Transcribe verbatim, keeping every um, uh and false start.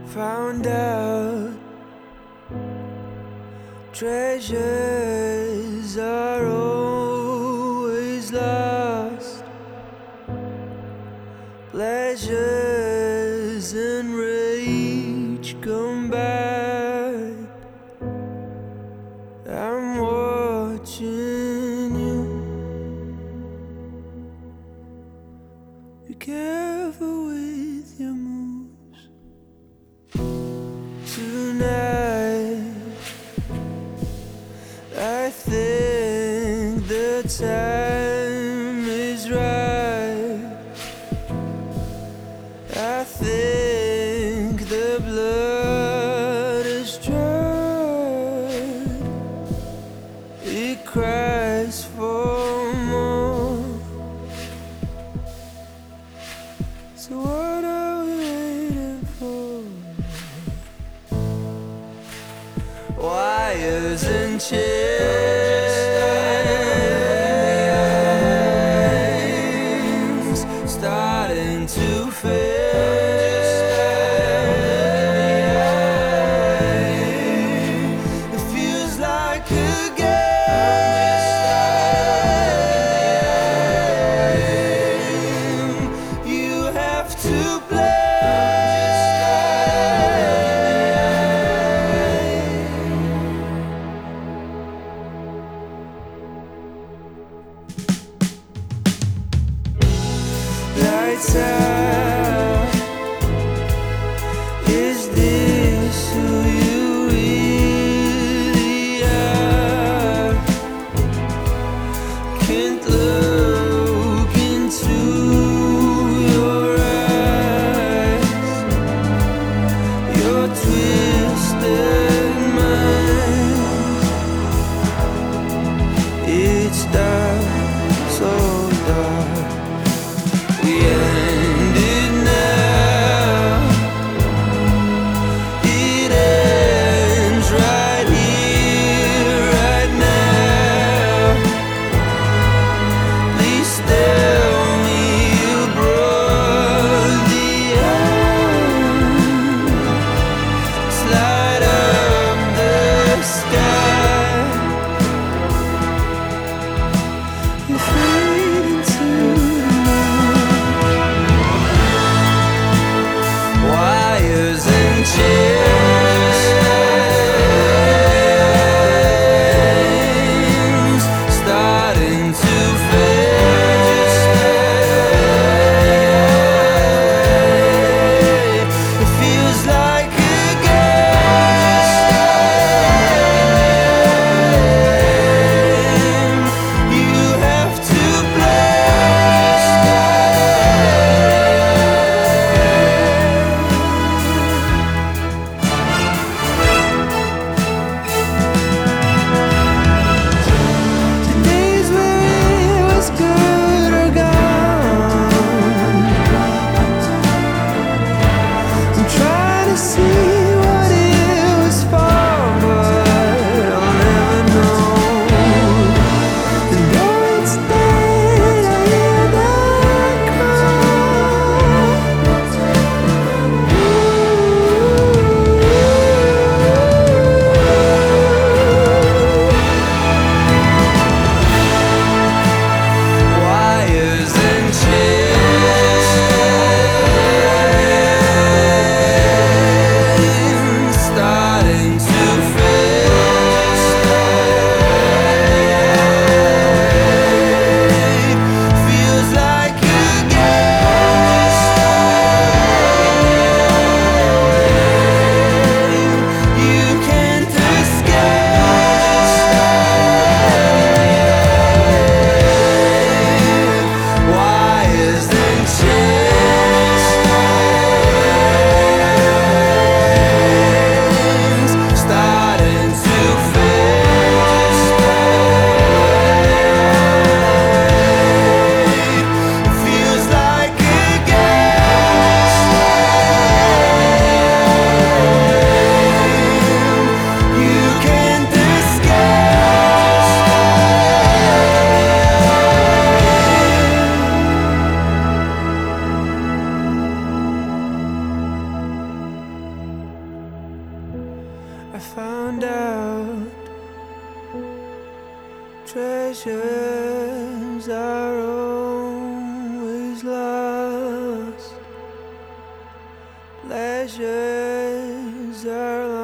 found out treasures are always lost, pleasures and rage come back. I'm watching you. Be careful with your moves tonight. I think the time is right. I think the blood is dried. It cries for more. So what are we waiting for? Wires and chains starting to fade. It feels like a game you have to play. I found out treasures are always lost, pleasures are